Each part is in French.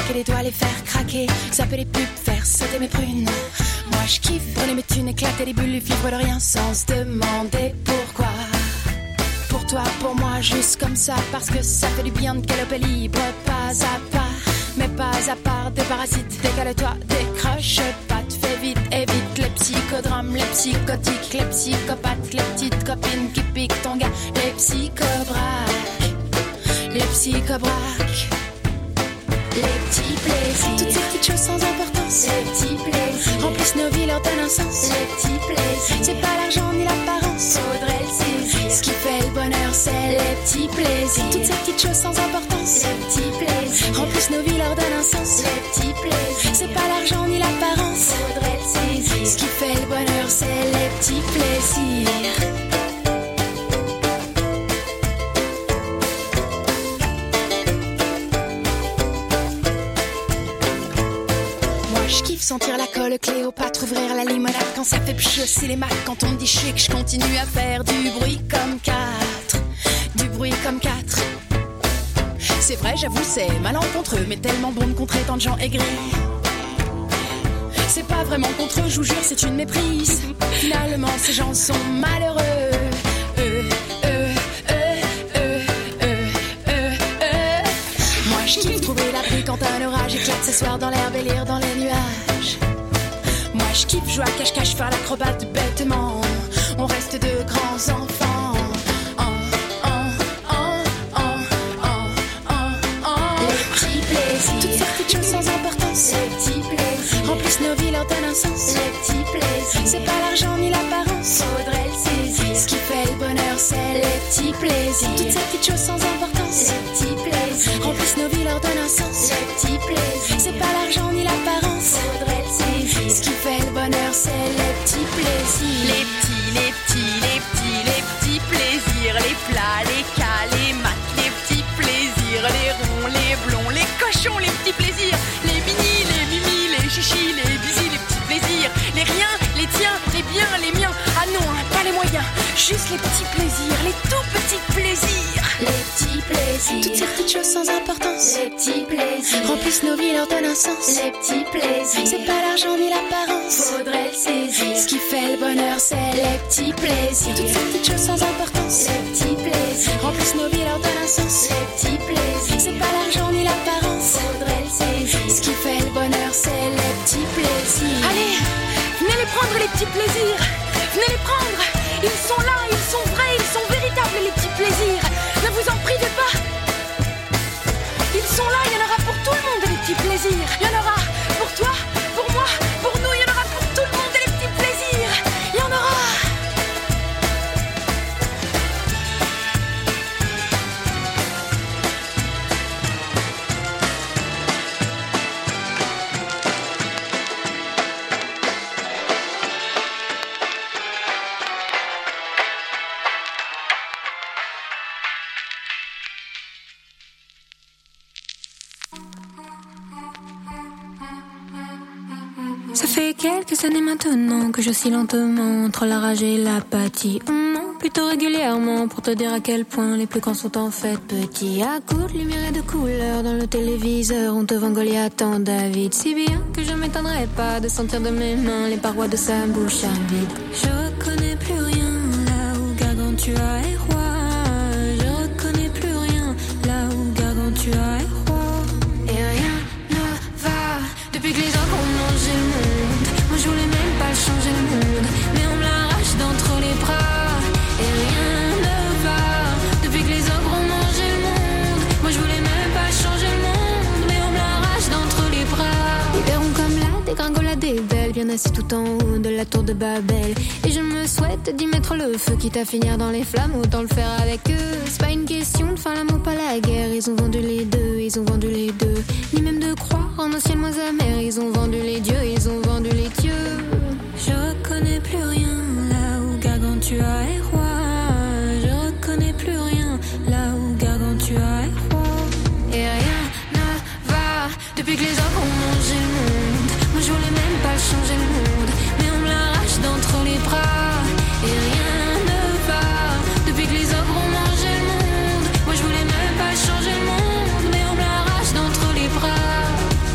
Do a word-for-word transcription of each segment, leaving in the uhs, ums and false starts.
claquer les doigts, les faire craquer, zapper les pubs, faire sauter mes prunes. Moi je kiffe, prenez mes thunes, éclater les bulles, vivre de rien sans se demander pourquoi. Pour toi, pour moi, juste comme ça, parce que ça fait du bien de galoper libre, pas à pas, mais pas à part des parasites. Décale-toi, décroche pas, fais vite, évite les psychodrames, les psychotiques, les psychopathes, les petites copines qui piquent ton gars, les psychobraques, les psychobraques, les petits plaisirs, toutes ces petites choses sans importance, les petits plaisirs remplissent nos vies, leur donnent un sens, les petits plaisirs, c'est pas l'argent ni l'apparence, faudrait le saisir. Ce qui fait le bonheur, c'est les petits plaisirs, toutes ces petites choses sans importance, les petits plaisirs remplissent nos vies, leur donnent un sens, les petits plaisirs, c'est pas l'argent ni l'apparence, faudrait le saisir. Ce qui fait le bonheur, c'est les petits plaisirs. Je kiffe sentir la colle Cléopâtre, ouvrir la limonade quand ça fait pchosser les macs. Quand on me dit chic, je continue à faire du bruit comme quatre, du bruit comme quatre. C'est vrai, j'avoue, c'est malencontreux, mais tellement bon de contrer tant de gens aigris. C'est pas vraiment contre eux, je vous jure, c'est une méprise. Finalement, ces gens sont malheureux. Euh, euh, euh, euh, euh, euh, euh. Moi, je kiffe trouver l'abri quand un orage éclate, s'asseoir dans l'herbe et lire dans les nuages. Moi, je kiffe jouer à cache-cache, faire l'acrobate bêtement. On reste de grands enfants. Toutes ces petites choses sans importance, les petits plaisirs remplissent nos vies, leur donnent un sens, les petits plaisirs, c'est pas l'argent ni l'apparence, faudrait le saisir. Ce qui fait le bonheur, c'est les petits plaisirs, toutes ces petites choses sans importance, les petits plaisirs remplissent nos vies, leur donnent un sens, les petits plaisirs, c'est pas l'argent ni l'apparence, faudrait le saisir. Ce qui fait le bonheur, c'est les petits plaisirs, les petits, les petits, les petits, les petits plaisirs, les plats, les cas, les maths, les petits plaisirs, les ronds, les blonds, les cochons, les petits plaisirs, les mini, les mimi, les chichis, les bisis, les petits plaisirs, les riens, les tiens, les biens, les miens. Ah non, hein, pas les moyens, juste les petits plaisirs, les tout petits plaisirs. Les petits plaisirs, toutes ces petites choses sans importance, les petits plaisirs remplissent nos vies, leur donnent un sens, les petits plaisirs, c'est pas l'argent ni l'apparence, faudrait le saisir. Ce qui fait le bonheur, c'est les petits plaisirs, toutes ces petites choses sans importance, les petits plaisirs remplissent nos vies, leur donnent un sens, les petits plaisirs, c'est pas l'argent ni l'apparence, faudrait le saisir. Ce qui fait le bonheur, c'est les petits plaisirs. Allez, venez les prendre les petits plaisirs, venez les prendre, ils sont là, ils sont vrais, ils sont véritables les petits plaisirs. Ne vous en privez pas. Ils sont là, il y en aura pour tout le monde les petits plaisirs. Il y en aura pour toi, pour moi, pour nous, il y en aura pour tout le monde les petits plaisirs. Il y en aura. Ça fait quelques années maintenant que j'oscille lentement entre la rage et l'apathie. Non, plutôt régulièrement pour te dire à quel point les plus grands sont en fait petits. À coups de lumière et de couleurs dans le téléviseur, on te vend Goliath en David. Si bien que je m'étonnerais pas de sentir de mes mains les parois de sa bouche à vide. Je reconnais plus rien là où Gargantua est roi. Je reconnais plus rien là où Gargantua est roi. Et rien ne va depuis que les gens ont mangé le monde. Moi je voulais même pas changer le monde, mais on me l'arrache d'entre les bras. Et rien ne va depuis que les ogres ont mangé le monde. Moi je voulais même pas changer le monde, mais on me l'arrache d'entre les bras. Ils verront comme la dégringolade est belle, bien assis tout en haut de la tour de Babel. Et je me souhaite d'y mettre le feu, quitte à finir dans les flammes, autant le faire avec eux. C'est pas une question de fin l'amour, pas la guerre. Ils ont vendu les deux, ils ont vendu les deux. Ni même de croire en un ciel moins amer. Ils ont vendu les dieux, ils ont vendu les dieux. Je reconnais plus rien là où Gargantua est roi. Je reconnais plus rien là où Gargantua est roi. Et rien ne va depuis que les hommes ont mangé le monde. Moi je voulais même pas changer le monde, mais on me l'arrache d'entre les bras. Et rien ne va depuis que les ogres ont mangé le monde. Moi je voulais même pas changer le monde, mais on me l'arrache d'entre les bras.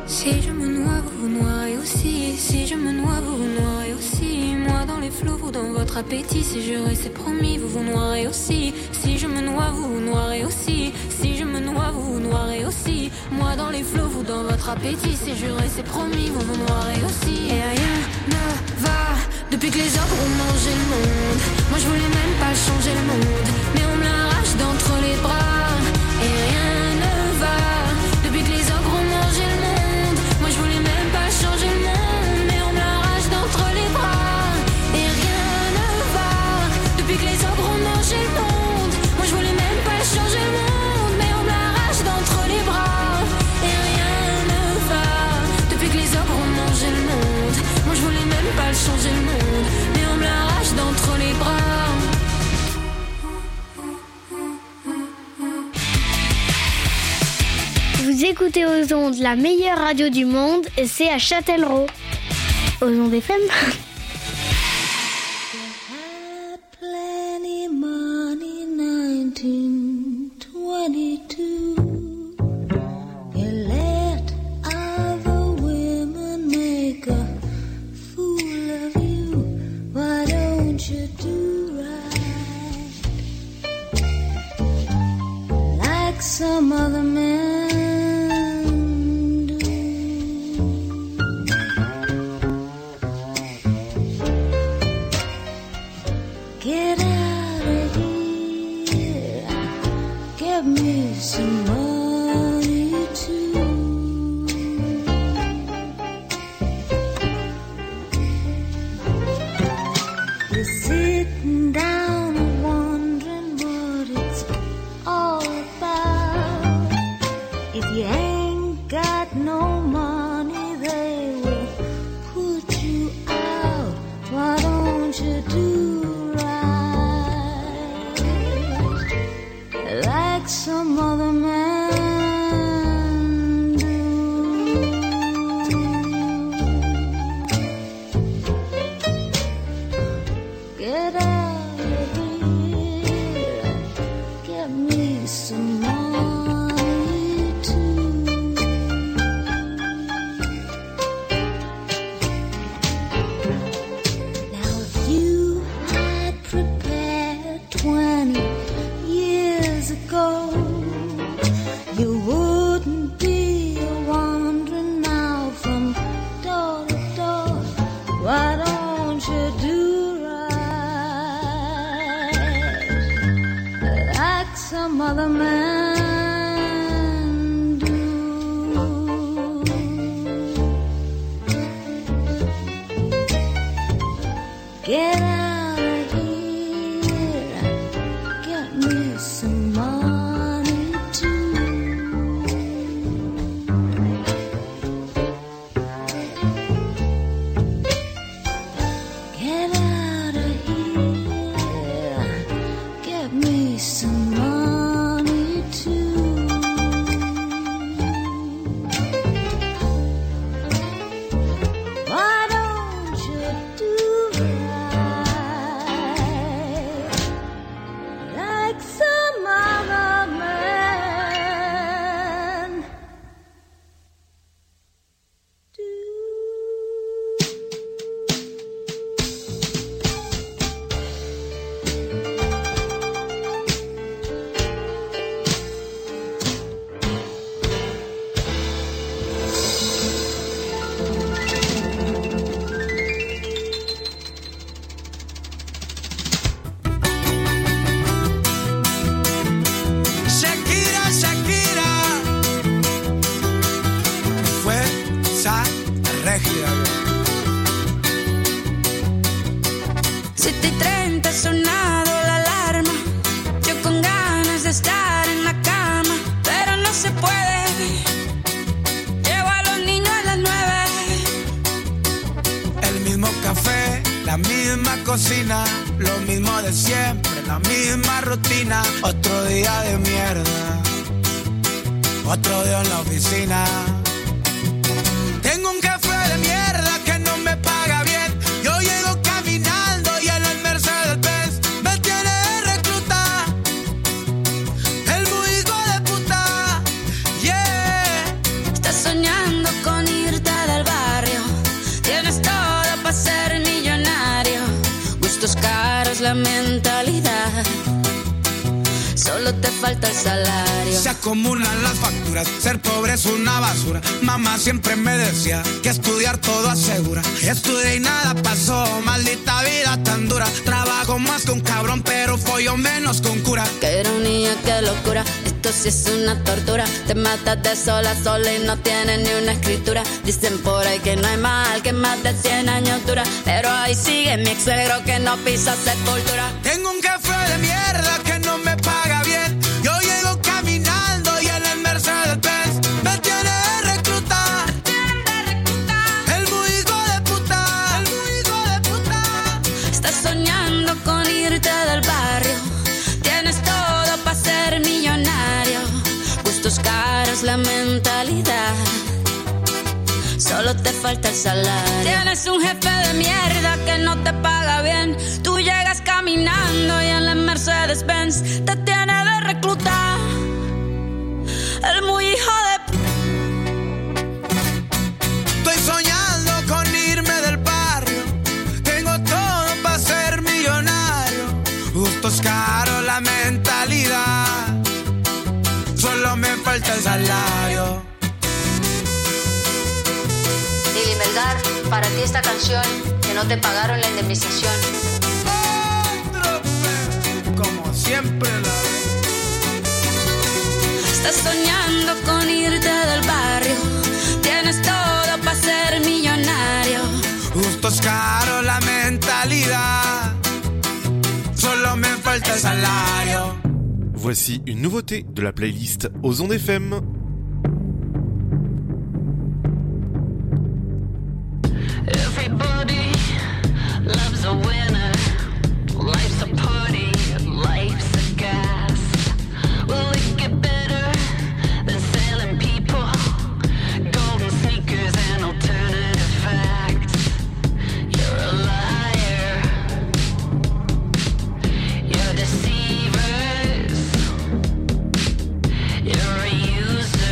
Si je me noie, vous vous noierez aussi. Si je me noie, vous vous noierez aussi. Moi dans les flots, vous dans votre appétit. Si je juré, c'est promis, vous vous noierez aussi. Si je me noie, vous vous noierez aussi. Si je me noie, vous vous noierez aussi. Moi dans les flots, vous dans votre appétit. Si juré, c'est promis, vous vous noierez aussi. Et rien ne va depuis que les ogres ont mangé le monde. Moi je voulais même pas changer le monde, mais on me l'arrache d'entre les bras. Et rien ne va depuis que les ogres ont mangé le monde. Moi je voulais même pas changer le monde, mais on me l'arrache d'entre les bras. Et rien ne va depuis que les ogres ont mangé le monde. Moi je voulais même pas changer le monde, mais on me l'arrache d'entre les bras. Et rien ne va depuis que les ogres ont mangé le monde. Moi je voulais même pas changer le monde, mais on me l'arrache d'entre les bras. Vous écoutez aux ondes la meilleure radio du monde, et c'est à Châtellerault. Aux ondes F M. Some other men do. Get out of here, give me some money too. You're sitting down wondering what it's all about. If you ain't got no money, they will put you out. Why don't you do right like some other man do? Get out of here, get me some money too. Now if you had prepared twenty years ago, you wouldn't be wandering now from door to door. Why don't you do right like some other man do? Get out of here, get me some money too. Get out of here, get me some money too. Why don't you do right like some other man do? Shakira, Shakira, fuerza regia. siete y treinta ha sonado la alarma. Yo con ganas de estar en la cama, pero no se puede. Llevo a los niños a las nueve. El mismo café, la misma cocina, lo mismo de siempre, la misma rutina. Otro día de mierda, otro día en la oficina. Tengo un café de mierda que no me paga bien. Yo llego caminando y en el Mercedes-Benz me tiene de recluta. El muy hijo de puta, yeah. Estás soñando con la mentalidad. Solo te falta el salario. Se acumulan las facturas, ser pobre es una basura. Mamá siempre me decía que estudiar todo asegura. Estudié y nada pasó, maldita vida tan dura. Trabajo más que un cabrón, pero follo menos con cura. Qué ironía, qué locura, esto sí es una tortura. Te matas de sola a sola y no tienes ni una escritura. Dicen por ahí que no hay mal, que más de cien años dura. Pero ahí sigue mi ex suegro que no pisa sepultura. Tengo un jefe de mierda que no me paga bien. Yo llego caminando y él en Mercedes-Benz me tiene de reclutar. El muy hijo de puta, el muy hijo de puta. Estás soñando con irte del barrio. Tienes todo para ser millonario. Gustos caros, la mentalidad. Solo te falta el salario. Tienes un jefe de mierda que no te paga bien. Tú llegas caminando y en la Mercedes-Benz te tiene de reclutar. El muy hijo de... Estoy soñando con irme del barrio. Tengo todo para ser millonario. Gustos caros, la mentalidad. Solo me falta el salario. Lili Melgar, para ti esta canción, que no te pagaron la indemnización. Otro pe- como siempre la vez. Estás soñando con irte del barrio. Tienes todo para ser millonario. Gustos caros, la mentalidad. Solo me falta el salario. Voici une nouveauté de la playlist Ozon F M. Everybody loves a winner. Life's a party, life's a gas. Will it get better than selling people golden sneakers and alternative facts? You're a liar. You're deceivers. You're a user.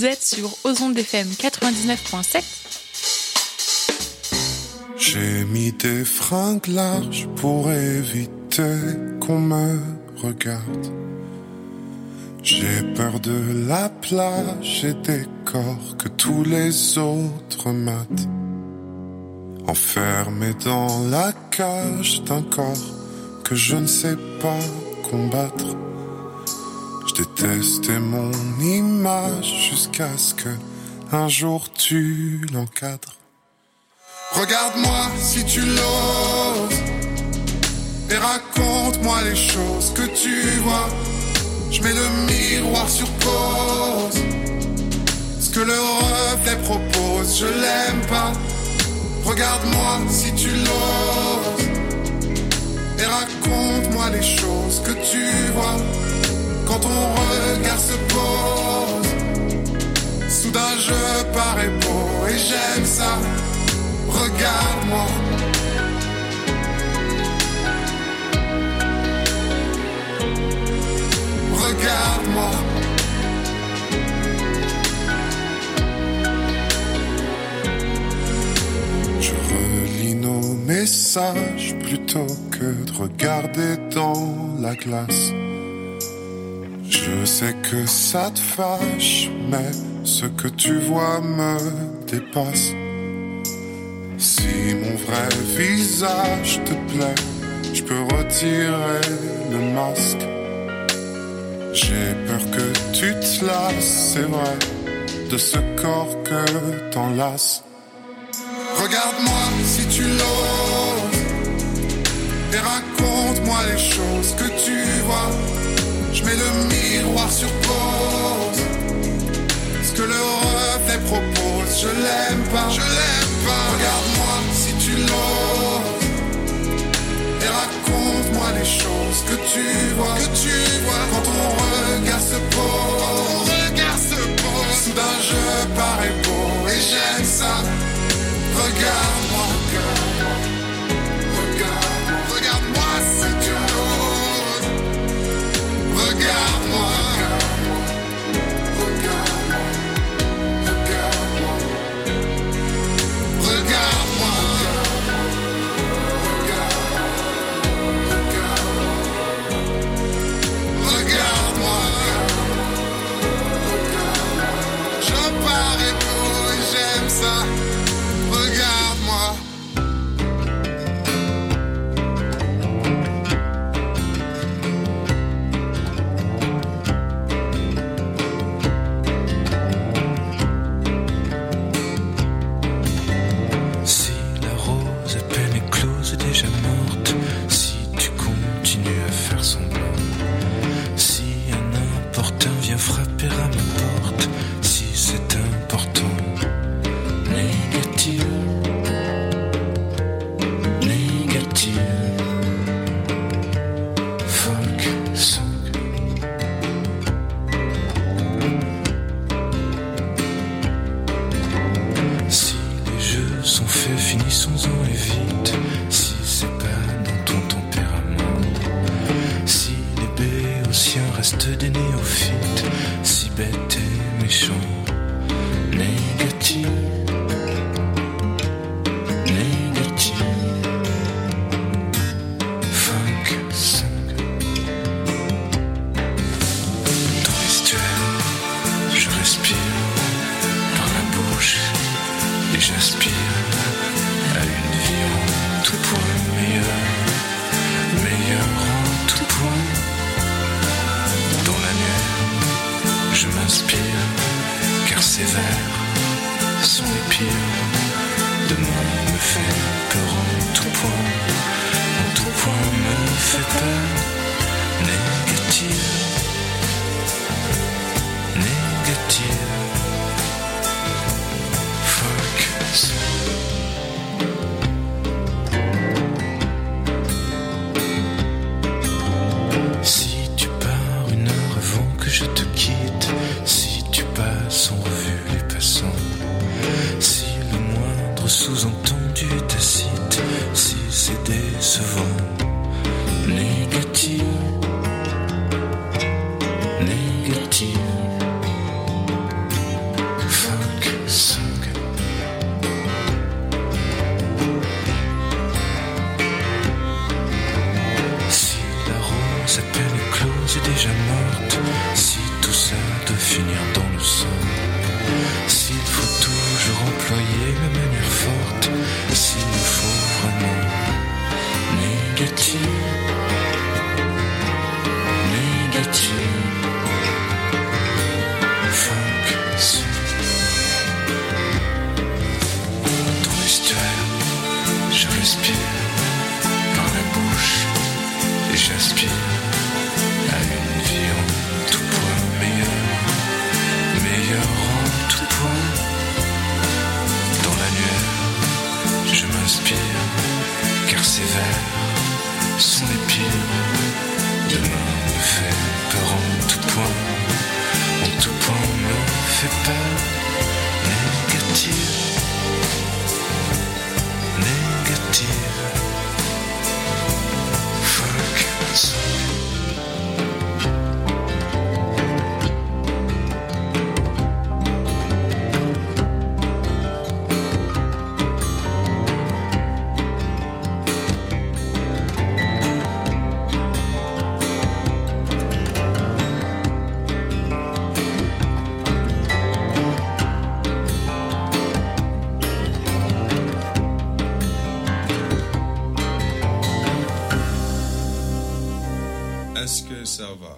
Vous êtes sur Aux Ondes F M quatre-vingt-dix-neuf virgule sept. J'ai mis des fringues larges pour éviter qu'on me regarde. J'ai peur de la plage et des corps que tous les autres matent. Enfermé dans la cage d'un corps que je ne sais pas combattre. Je détestais mon image jusqu'à ce que un jour tu l'encadres. Regarde-moi si tu l'oses et raconte-moi les choses que tu vois. Je mets le miroir sur pause. Ce que le reflet propose, je l'aime pas. Regarde-moi si tu l'oses et raconte-moi les choses que tu vois. Quand ton regard se pose, soudain je parais beau et j'aime ça. Regarde-moi. Regarde-moi. Je relis nos messages plutôt que de regarder dans la glace. Je sais que ça te fâche, mais ce que tu vois me dépasse. Si mon vrai visage te plaît, je peux retirer le masque. J'ai peur que tu te lasses, c'est vrai, de ce corps que t'enlaces. Regarde-moi si tu l'oses et raconte-moi les choses que tu vois. Je mets le miroir sur pause. Ce que le reflet propose, je l'aime pas, je l'aime pas. Regarde-moi si tu l'oses et raconte-moi les choses que tu vois, que tu vois. Quand ton regard se pose, ton regard se pose. Soudain je parais beau et j'aime ça. Regarde-moi, regarde-moi, regarde-moi, regarde-moi si tu l'oses. Regarde-moi, regarde-moi, regarde-moi, regarde-moi, regarde-moi, regarde-moi, regarde-moi, je parais beau et j'aime ça. Regarde-moi. Si la rose à peine éclose est déjà morte, si tu continues à faire semblant, si un importun vient frapper à ma porte, si c'est important. Négative, négative, folk song. Si les jeux sont faits, finissons-en et vite. Si c'est pas dans ton tempérament, si les béotiens restent des néophytes, si bêtes et méchants. Négative. J'aspire à une vie en tout point meilleure, meilleure en tout point. Dans l'annuaire, je m'inspire, car ces vers sont les pires. Demain me fait peur en tout point, en tout point me fait peur. Négative, négative. Si tu pars une heure avant que je te quitte, si tu passes en revue les passants, si le moindre sous-entendu est tacite, si c'est décevant, négatif, sa peine est close et déjà morte. Si tout ça doit finir dans le sang, s'il faut toujours employer la manière forte, s'il nous faut vraiment négatif, négatif, funk, son. Dans l'estuaire, je respire par la bouche et j'aspire à une vie en tout point meilleure, meilleure en tout point. Dans l'annuaire, je m'inspire, car ces vers sont les pires. Demain me fait peur en tout point, en tout point me fait peur. Négative, négative, fuck, son. Est-ce que ça va?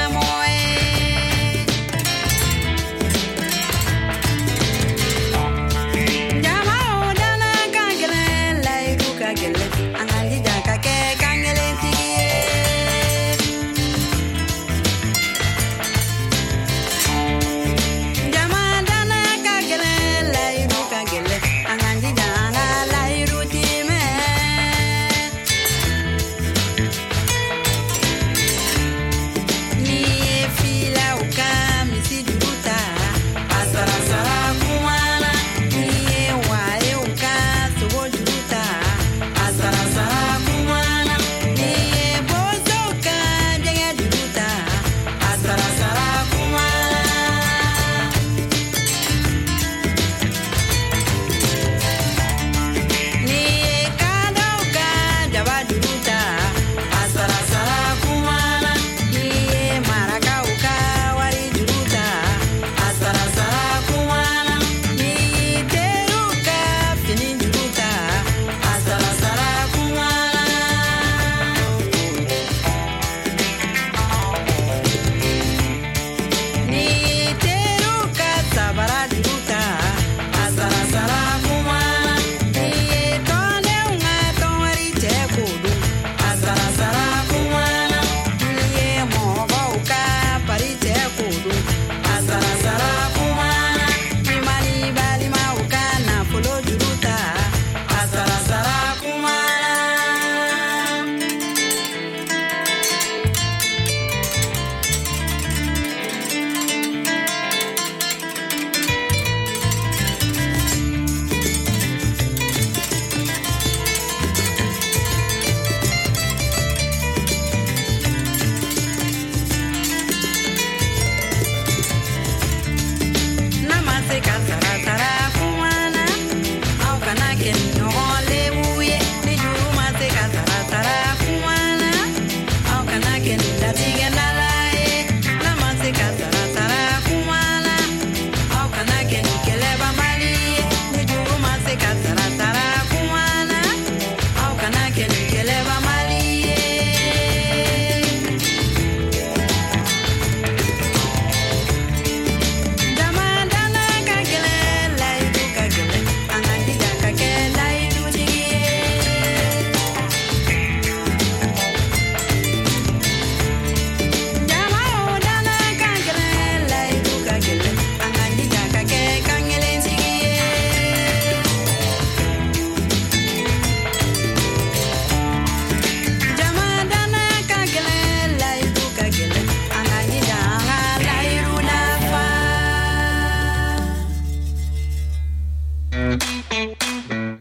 Dana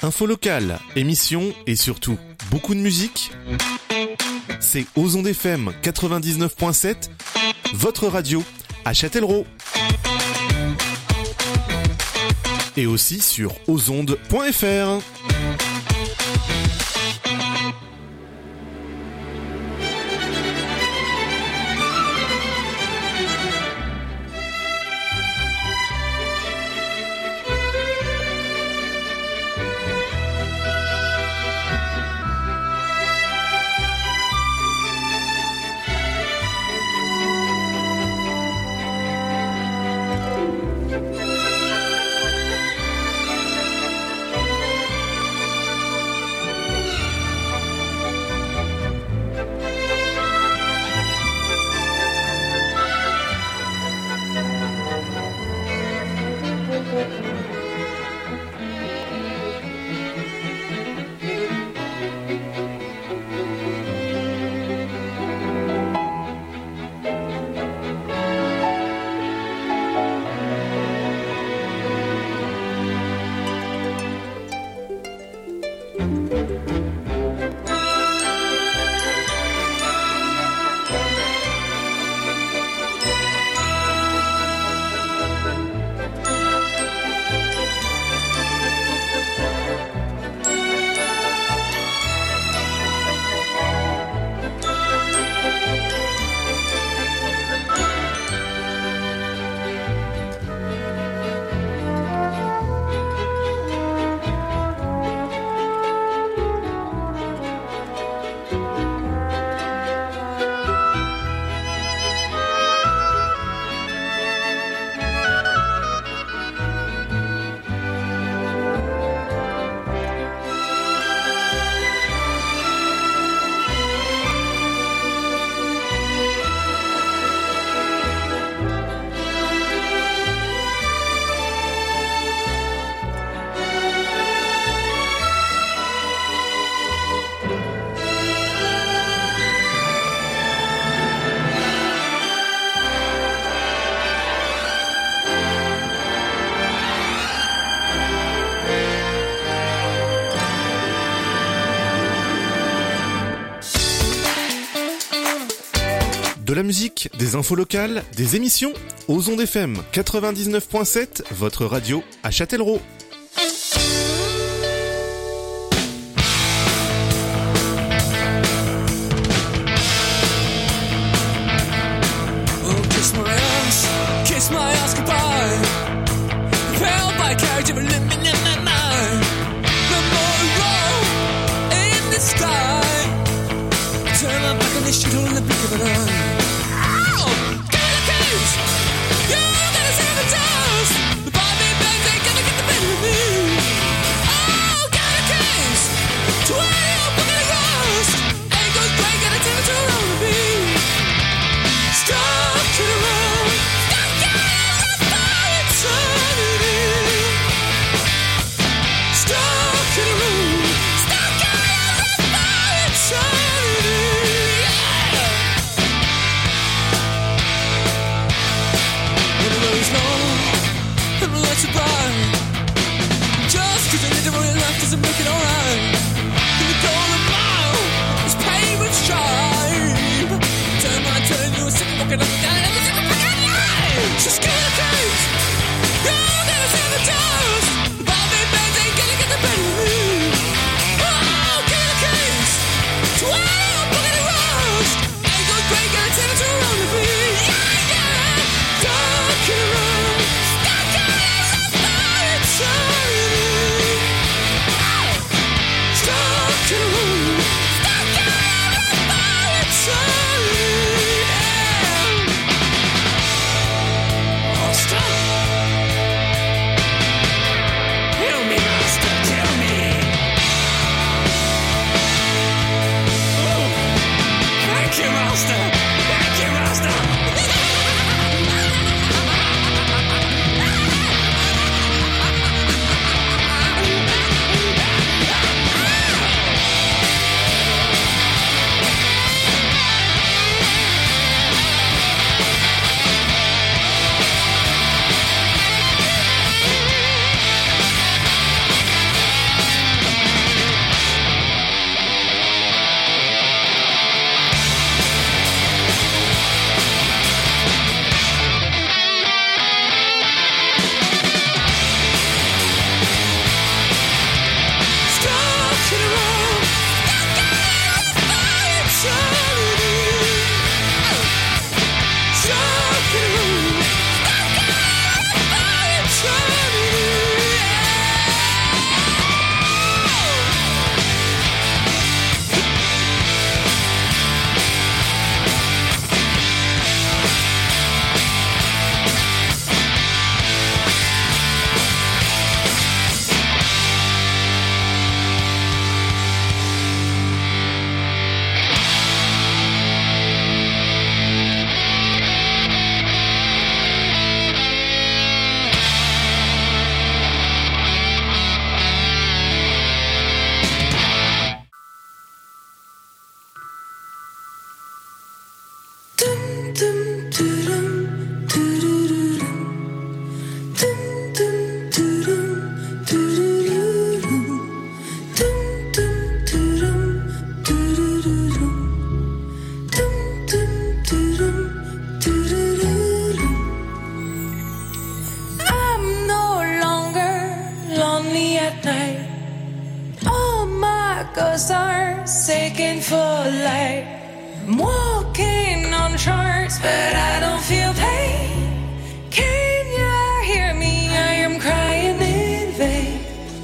Info locale, émissions et surtout beaucoup de musique. C'est Aux Ondes F M quatre-vingt-dix-neuf point sept, votre radio à Châtellerault. Et aussi sur ozondes point f r. De la musique, des infos locales, des émissions, Aux Ondes F M quatre-vingt-dix-neuf point sept, votre radio à Châtellerault. Oh, kiss my ass, kiss my ass goodbye. Held by a carriage of a living in the night. The more roll in the sky. Turn my back on this shit hole in the blink of an eye. ghosts are sinking for light. I'm walking on charts, but I don't feel pain. Can you hear me? I am crying in vain.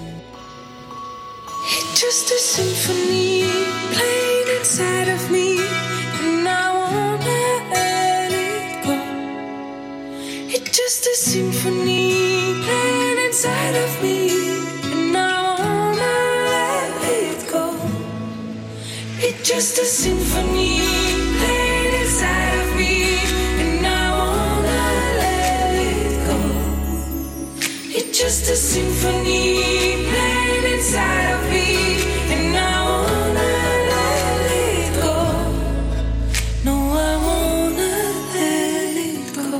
It's just a symphony playing inside of me, and I wanna let it go. It's just a symphony playing inside of me, and I wanna let it go. It's just a symphony playing inside of me, and I wanna let it go. It's just a symphony playing inside of me, and I wanna let it go. No, I wanna let it go.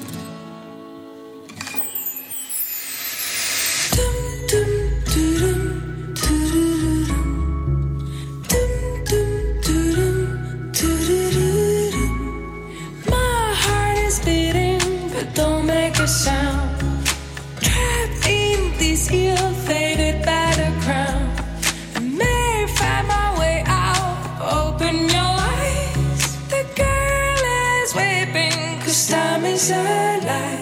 Dum dum doo-dum, doo-doo-doo-dum. Dum dum doo-dum, doo-doo-doo-dum. My heart is beating, but don't make a sound. Trapped in this ill-fated battleground. I may find my way out. Open your eyes. The girl is weeping, 'cause time is alive.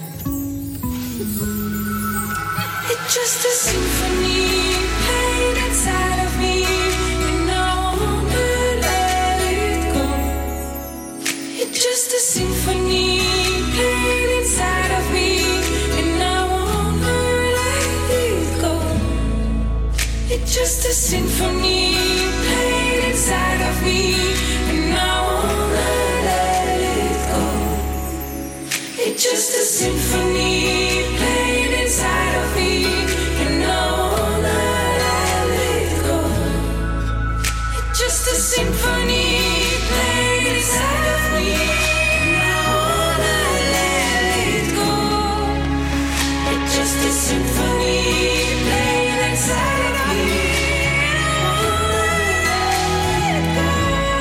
It's just a symphony playing inside of me, and I wanna let it go. It's just a symphony playing inside of me, and I wanna let it go. It's just a symphony playing inside of me, and I wanna let it go. It's just a symphony playing inside of me, and I wanna let it go. It's just a symphony playing inside of me, and I wanna let it go. It's just a symphony playing inside of me, and I wanna let it go.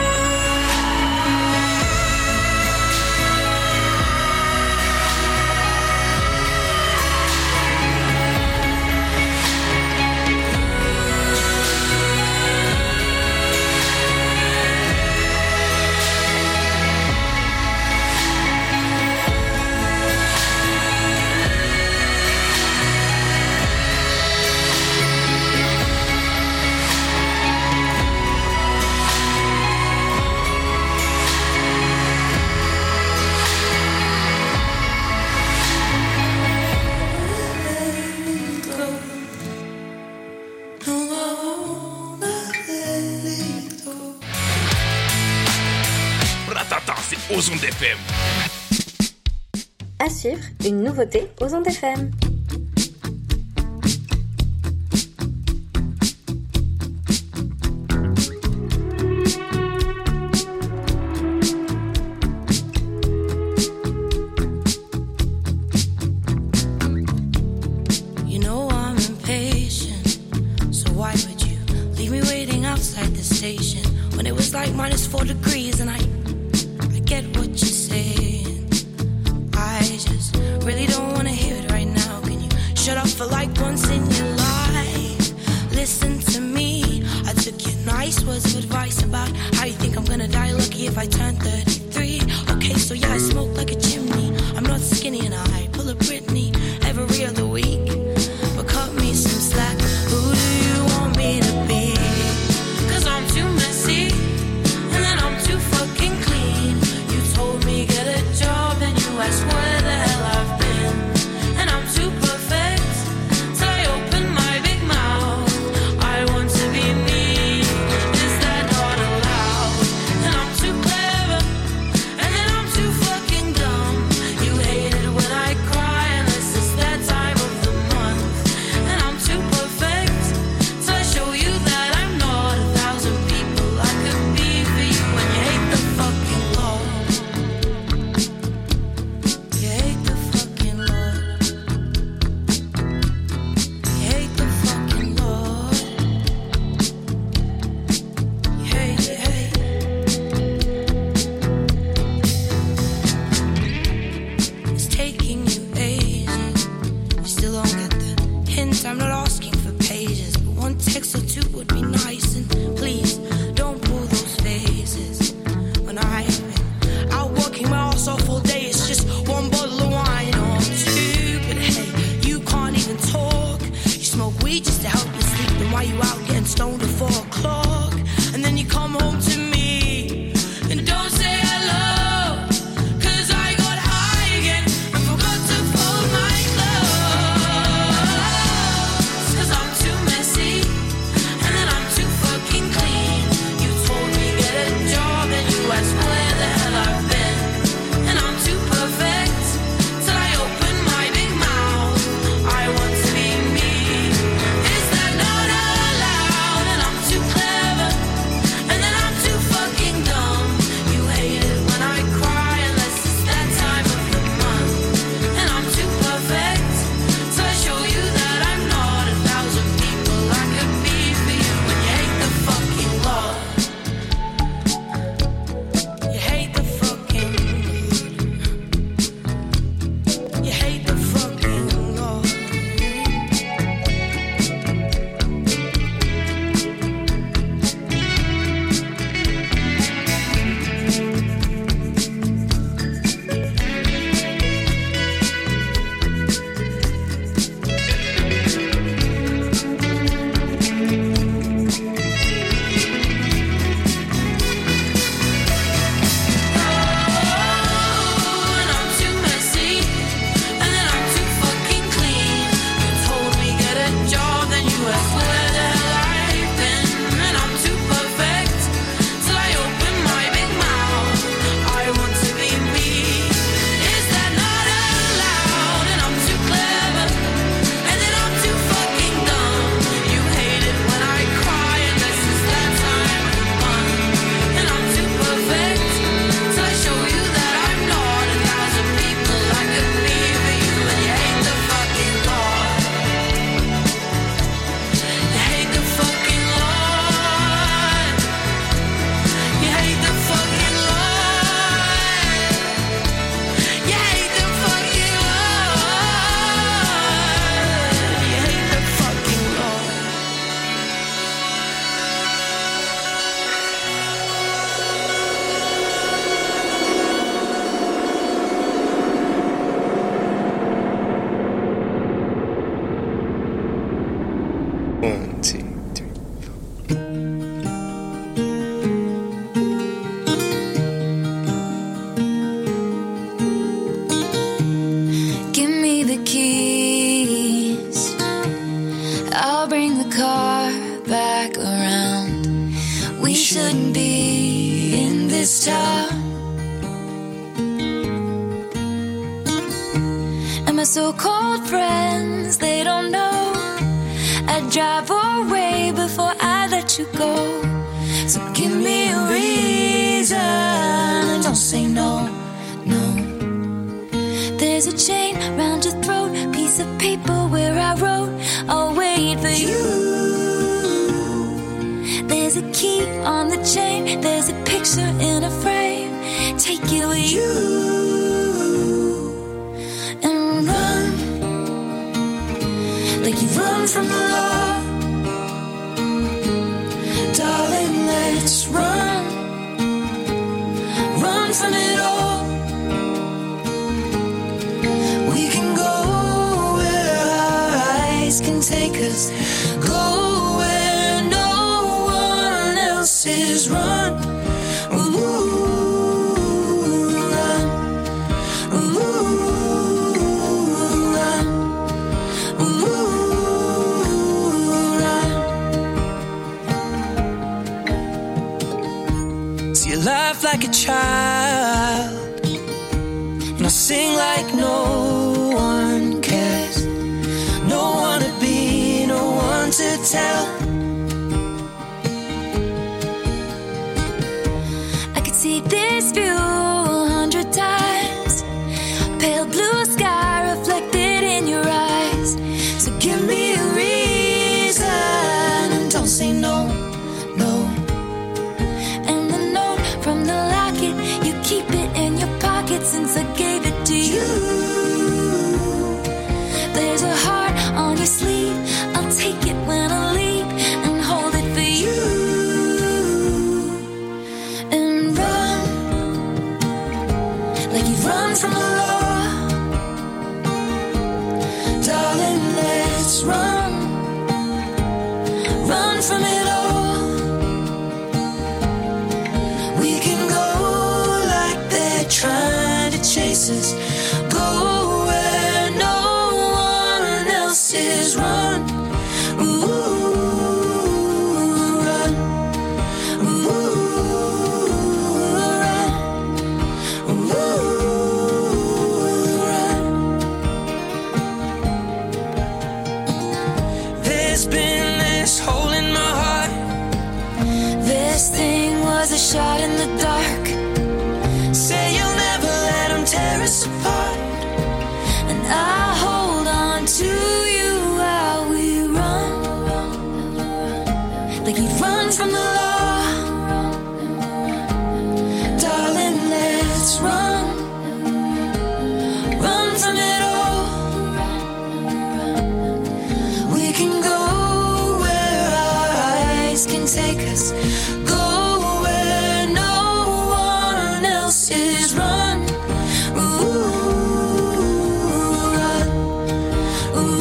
Ratata, c'est aux ondes F M. À suivre, une nouveauté aux ondes F M. You know I'm impatient, so why would you leave me waiting outside the station when it was like minus four degrees and I, I get what you're saying. I just really don't wanna hear it right now. Can you shut up for like once in your life? Listen to me. I took your nice words of advice about how you think I'm gonna die lucky if I turn thirty-three. Okay, so yeah, I smoke like a chimney. I'm not skinny and I pull a Britney every other week. But cut me some slack. Who do you want me to be? 'Cause I'm too messy and then I'm too fucking clean. You told me get a job and you asked where the hell I've been. And I'm too perfect, so I open my big mouth. I want to be me, is that not allowed? And I'm too clever, and then I'm too fucking dumb. You hate it when I cry unless it's that time of the month. And I'm too perfect, so I show you that I'm not a thousand people I could be for you. When you hate the fucking Lord, you hate the fucking Lord, you hate the fucking Lord, you hate, you hate. It's taking you ages, you still don't get the hint. I'm not asking for pages, but one text or two would be nice. And please, don't pull those faces. When I, out working my ass off all day, it's just one bottle of wine or two. But hey, you can't even talk. You smoke weed just to help you sleep. Then why you out getting stoned at four o'clock? And then you come home to me and don't say hello. Cause I got high again and forgot to fold my clothes. Cause I'm too messy and then I'm too fucking clean. You told me get a job and you asked where the hell I've been. And I'm too perfect till I open my big mouth. I want to be me. Is that not allowed? And I'm too clever and then I'm too fucking dumb. You hate it when I cry unless it's that time of the month. And I'm too perfect till I show you that I'm not a thousand people I could be for you. And you hate the fucking law. You hate the fucking You hate the fucking law. And I'm too messy and then I'm too fucking clean. You told me get a job, then you asked where the hell I've been. And I'm too perfect till I open my big mouth. I want to be me. Is that not allowed? And I'm too clever and then I'm too fucking dumb. You hate it when I cry unless it's that time of the month. And I'm too perfect till I show you that I'm not a thousand people I could be for you. And you hate the fucking law. You hate the fucking law. You hate the fucking law. You hate the fucking law. You hate the fucking law. One, two, three. Give me the keys. I'll bring the car back around. We shouldn't be in this town. And my so-called friends, they don't know I'd drive away before I let you go. So give me a reason and don't say no, no. There's a chain round your throat, piece of paper where I wrote, I'll wait for you. There's a key on the chain, there's a picture in a frame, take it with you. And run, like you run from the law. Darling, let's run, run from it all. We can go where our eyes can take us, go where no one else is. Run, ooh, run, ooh, run, ooh, run. See, you laugh like a child, and I sing like no one cares. No one to be, no one to tell. I could see this view a hundred times, pale blue sky reflected in your eyes. So give me a reason and don't say no, no. And the note from the locket, you keep it in your pocket since I gave it to you. There's a heart on your sleeve, I'll take it when I leave. run. Ooh, run. Ooh, run. Ooh, run. There's been this hole in my heart. This thing was a shot in the dark. Say you'll never let them tear us apart. And I hold on to you while we run. Like you'd run from the law. Darling, let's run. Run from it all. We can go where our eyes can take us. Go where no one else is. Run. Ooh, run. Ooh,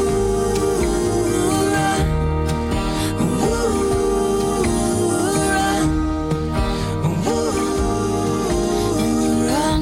run. Ooh, run. Ooh, run.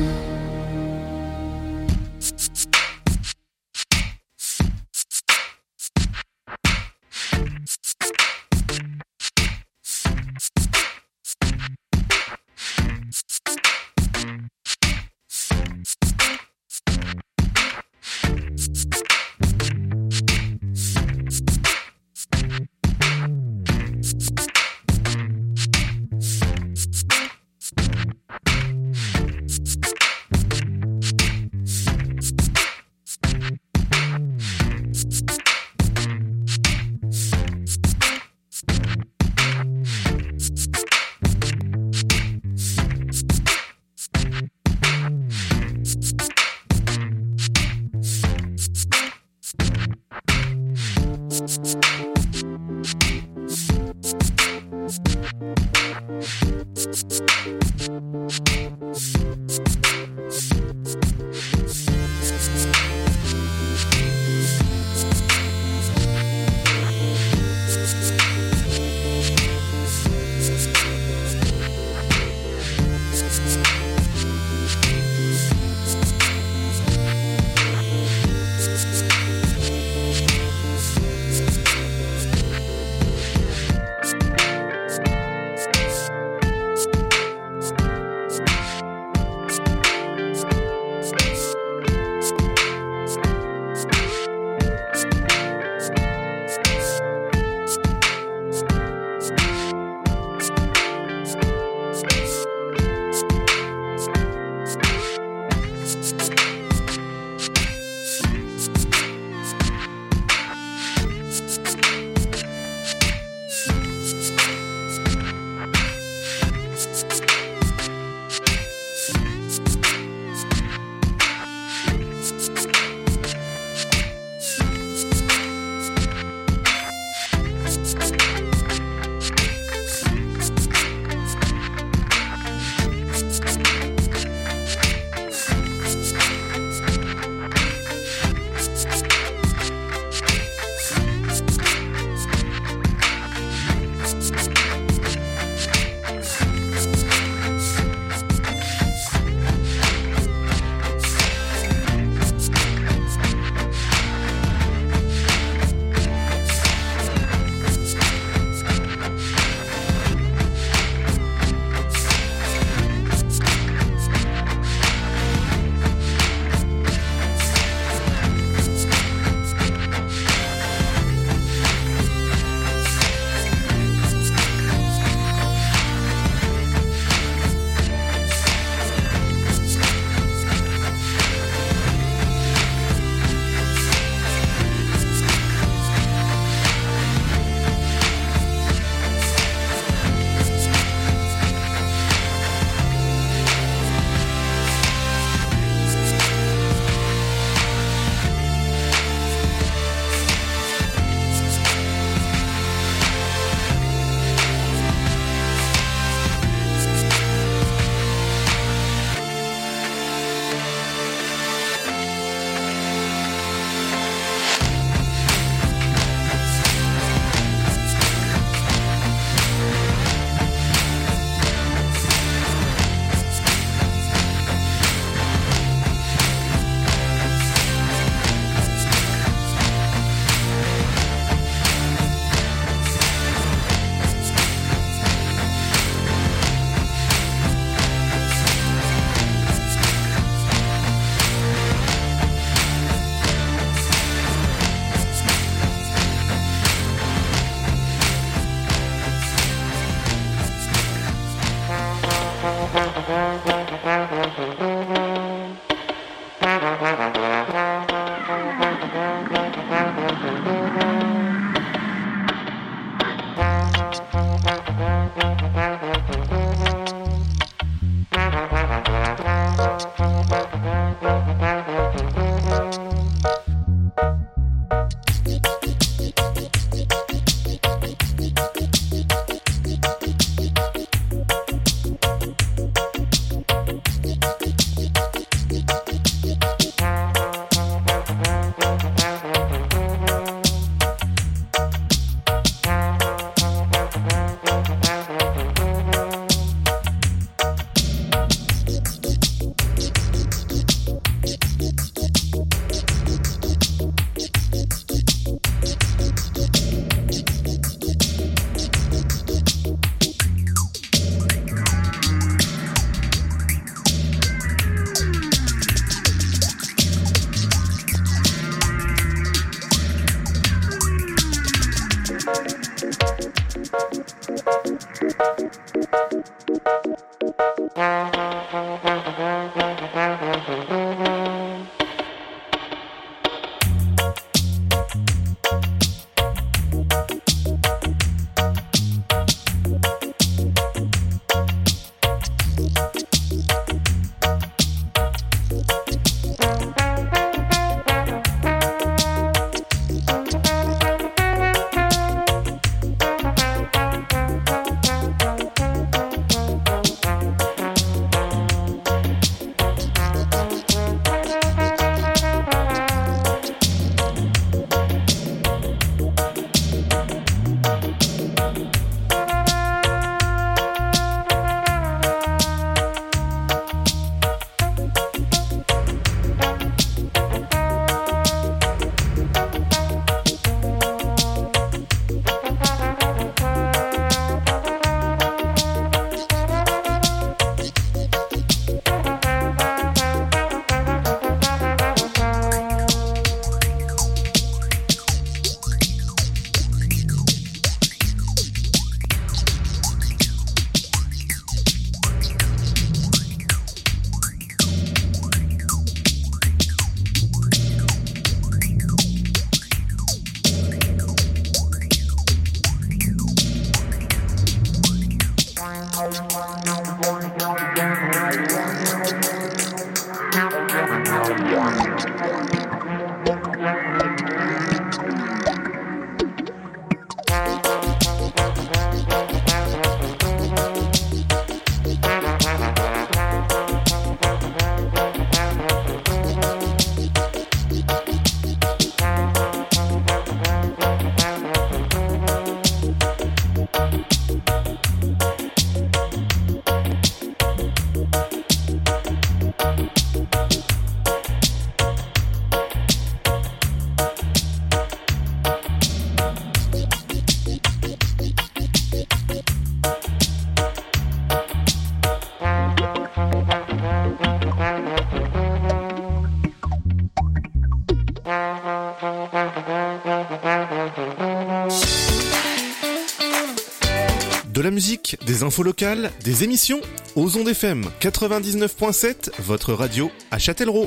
De la musique, des infos locales, des émissions, aux ondes F M quatre-vingt-dix-neuf point sept, votre radio à Châtellerault.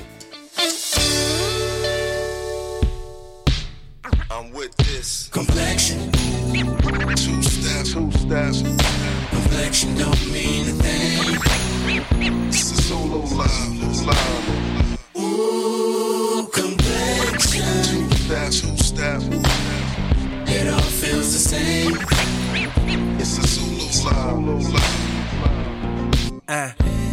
I'm with this complexion. Two steps, two steps. Complexion don't mean a thing. It's a solo live, live. Ooh, complexion. Two steps, two steps. It all feels the same. It's a solo live, live. Uh.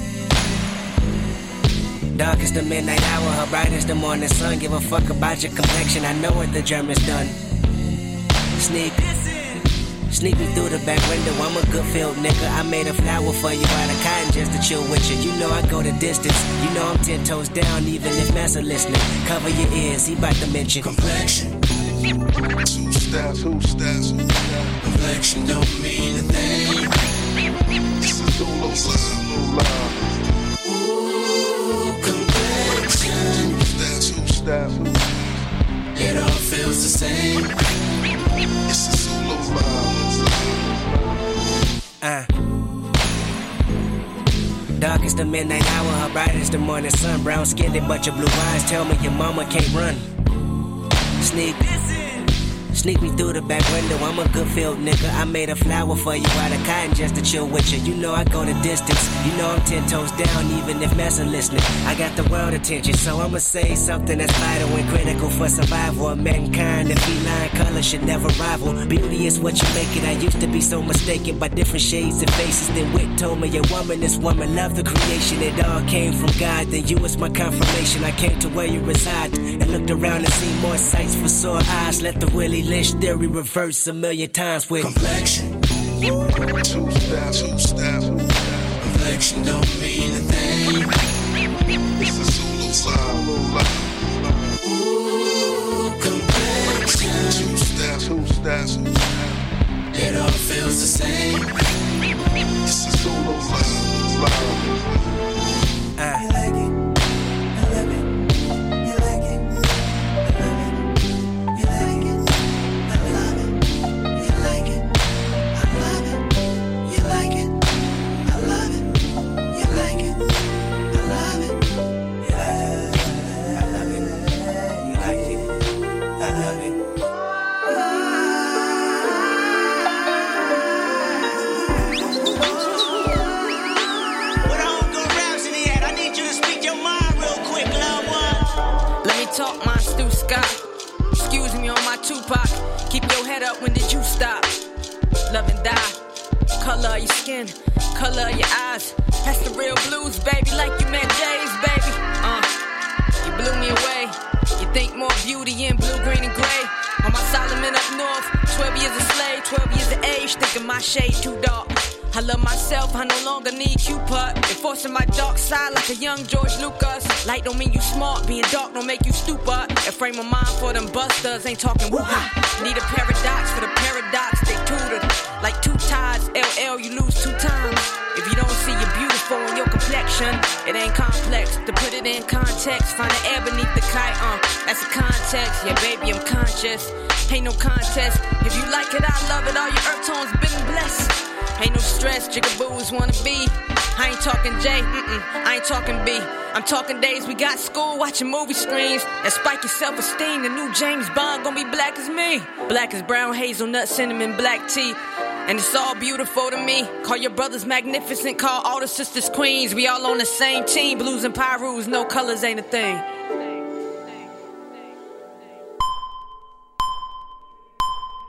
Dark is the midnight hour, her bright is the morning sun. Give a fuck about your complexion, I know what the germ is done. Sneak, sneak me through the back window, I'm a good field nigga. I made a flower for you out of cotton just to chill with you. You know I go the distance, you know I'm ten toes down even if Massa listening. Cover your ears, he bout to mention complexion. Two steps, two steps. Complexion don't mean a thing. It's a solo live, live. Ooh, complexion. Two steps, two steps. It all feels the same. It's a solo live, live. Uh. Dark is the midnight hour, her bright is the morning sun. Brown skinned but your blue eyes tell me your mama can't run. Sneak, sneak me through the back window, I'm a good field nigga. I made a flower for you out of cotton just to chill with you. You know I go the distance, you know I'm ten toes down even if Massa listening. I got the world attention, so I'ma say something that's vital and critical for survival of mankind. The feline color should never rival. Beauty is what you make it. I used to be so mistaken by different shades and faces. Then Wick told me a woman is woman, love the creation. It all came from God, then you was my confirmation. I came to where you reside and looked around and seen more sights for sore eyes. Let the Willie Lynch theory reverse a million times with complexion. Two steps, two steps. Complexion don't mean a thing. It's a solo live. Ooh, complexion. Two steps, two steps. It all feels the same. It's a solo live, live. Uh. You like it? I love it. You like it? I love it. You like it? I love it. You like it? I love it. You like fired up, when did you stop? Love and die. Color of your skin, color of your eyes. That's the real blues, baby, like you met Jay's, baby. Uh, you blew me away. You think more beauty in blue, green, and gray. On my Solomon up north, twelve years a slave, twelve years of age, thinking my shade too dark. I love myself, I no longer need Cupid. Enforcing my dark side like a young George Lucas. Light don't mean you smart, being dark don't make you stupid. A frame of mind for them busters, ain't talking woo-ha. Need a paradox for the paradox, they tutored. Like two ties, L L, you lose two times. If you don't see you're beautiful in your complexion, it ain't complex. To put it in context, find the air beneath the kite, uh, that's the context. Yeah, baby, I'm conscious, ain't no contest. If you like it, I love it, all your earth tones been blessed. Ain't no stress, jigaboos wanna be. I ain't talking J, mm-mm, I ain't talking B. I'm talking days we got school, watching movie screens. That spike your self-esteem, the new James Bond gon' be black as me. Black as brown, hazelnut, cinnamon, black tea. And it's all beautiful to me. Call your brothers magnificent, call all the sisters queens. We all on the same team, blues and pyrus, no colors ain't a thing.